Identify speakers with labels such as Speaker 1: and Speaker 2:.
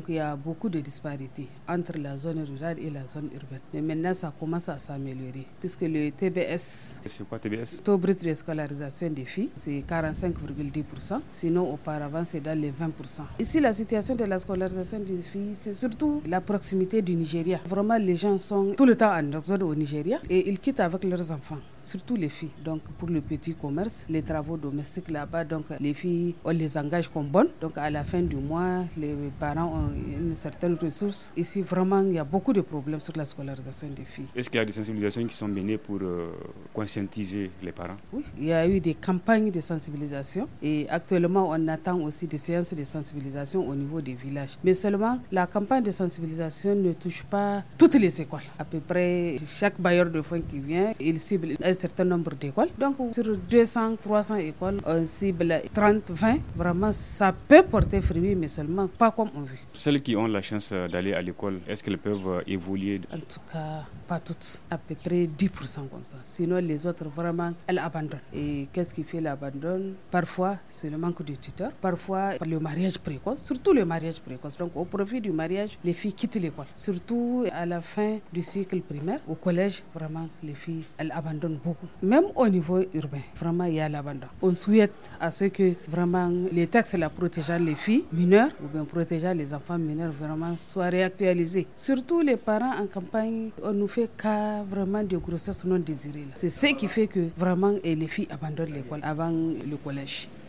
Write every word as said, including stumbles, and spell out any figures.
Speaker 1: Il y a beaucoup de disparités entre la zone rurale et la zone urbaine. Mais maintenant, ça commence à s'améliorer puisque le T B S,
Speaker 2: c'est quoi T B S?
Speaker 1: Taux brut de scolarisation des filles, c'est quarante-cinq virgule dix pour cent. Sinon, auparavant, c'est dans les vingt pour cent. Ici, la situation de la scolarisation des filles, c'est surtout la proximité du Nigeria. Vraiment, les gens sont tout le temps en exode au Nigeria et ils quittent avec leurs enfants, surtout les filles. Donc, pour le petit commerce, les travaux domestiques là-bas, donc les filles, on les engage comme bonnes. Donc, à la fin du mois, les parents ont une certaine ressource. Ici, vraiment, il y a beaucoup de problèmes sur la scolarisation des filles.
Speaker 2: Est-ce qu'il y a des sensibilisations qui sont menées pour euh, conscientiser les parents?
Speaker 1: Oui, il y a eu des campagnes de sensibilisation et actuellement, on attend aussi des séances de sensibilisation au niveau des villages. Mais seulement, la campagne de sensibilisation ne touche pas toutes les écoles. À peu près, chaque bailleur de fonds qui vient, il cible un certain nombre d'écoles. Donc, sur deux cents, trois cents écoles, on cible trente, vingt. Vraiment, ça peut porter fruit, mais seulement pas comme on veut.
Speaker 2: Celles qui ont la chance d'aller à l'école, est-ce qu'elles peuvent évoluer?
Speaker 1: En tout cas, pas toutes. À peu près dix pour cent comme ça. Sinon, les autres, vraiment, elles abandonnent. Et qu'est-ce qui fait l'abandon? Parfois, c'est le manque de tuteurs. Parfois, le mariage précoce. Surtout le mariage précoce. Donc, au profit du mariage, les filles quittent l'école. Surtout à la fin du cycle primaire. Au collège, vraiment, les filles, elles abandonnent beaucoup. Même au niveau urbain, vraiment, il y a l'abandon. On souhaite à ce que, vraiment, les textes là, protégeant les filles mineures ou bien protégeant les enfants mineurs, vraiment, soient réactualisés. Surtout les parents en campagne, on nous fait cas vraiment de grossesse non désirée. C'est ce qui fait que, vraiment, les filles abandonnent l'école avant le collège.